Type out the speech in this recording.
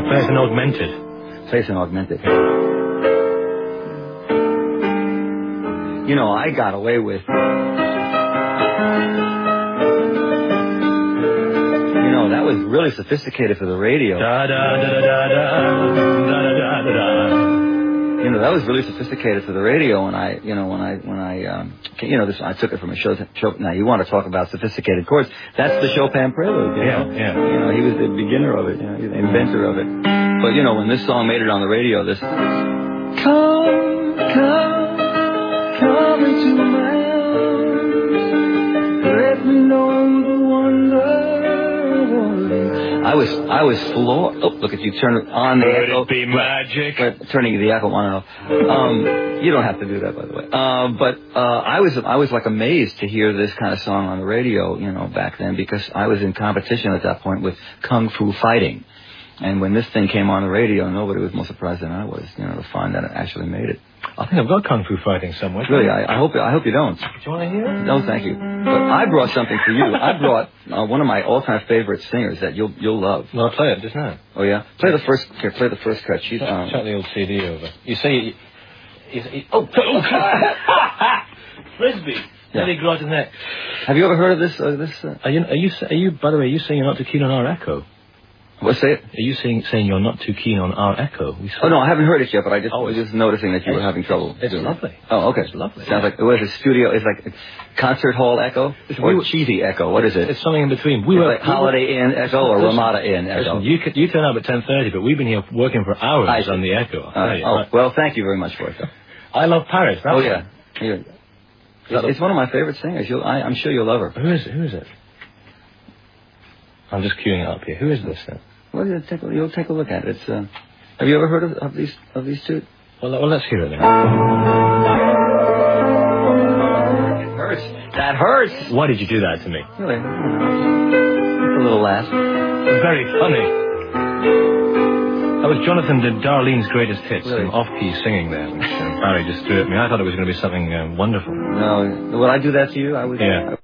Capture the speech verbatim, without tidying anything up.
Play us an augmented. Play us an augmented. You know, I got away with... You know, that was really sophisticated for the radio. Da da da da da da da da da da. You know, that was really sophisticated for the radio, and I, you know, when I, when I, um, you know, this, I took it from a show. show now, you want to talk about sophisticated chords? That's the Chopin Prelude. You Yeah, know? yeah. You know, he was the beginner of it, you know, the inventor of it. But you know, when this song made it on the radio, this come, come, come into my arms, let me know the wonder. I was, I was floored. Oh, look at you! Turn on the Could echo. it be magic? But turning the echo on and off. Um, you don't have to do that, by the way. Uh, but uh, I was, I was like amazed to hear this kind of song on the radio, you know, back then, because I was in competition at that point with Kung Fu Fighting, and when this thing came on the radio, nobody was more surprised than I was, you know, to find that it actually made it. I think I've got Kung Fu Fighting somewhere. Really, I, I hope, I hope you don't. Do you want to hear it? No, thank you. But I brought something for you. I brought uh, one of my all-time favorite singers that you'll, you'll love. No, I'll play it just now. Oh yeah, play the first. Here, play the first cut. She's um, Chuck the old C D over. You say, you, you, you, oh, oh, Frisbee. Yeah. Nearly got his neck. Have you ever heard of this? Uh, this? Uh, Are you, are you, are you? By the way, are you saying you're not too keen on our echo? what say it? Are you saying saying you're not too keen on our echo? We Oh no, I haven't heard it yet, but I just Oh, was just noticing that you were having trouble. It's doing lovely. It. Oh, okay. It's lovely. Sounds like it was a studio. It's like a concert hall echo or we, cheesy echo. What is it? It's something in between. We it's were like Holiday Inn echo or listen, Ramada Inn echo. Listen, you could, you turn up at ten thirty, but we've been here working for hours I see. on the echo. I'll Uh, tell you. oh Right. well, thank you very much for it. Though. I love Paris. That's Oh yeah. yeah. It's, it's one of my favorite singers. You'll, I, I'm sure you'll love her. Who is it? Who is it? I'm just queuing it up here. Who is this then? Well, you'll take a, you'll take a look at it. It's, uh, have you ever heard of, of these of these two? Well, well, let's hear it then. It hurts. That hurts. Why did you do that to me? Really? I don't know. It's a little laugh. Very funny. That was Jonathan did Darlene's greatest hits, Really? some off-key singing there, which uh, Barry just threw at me. I thought it was going to be something uh, wonderful. No, would I do that to you? I would. Yeah.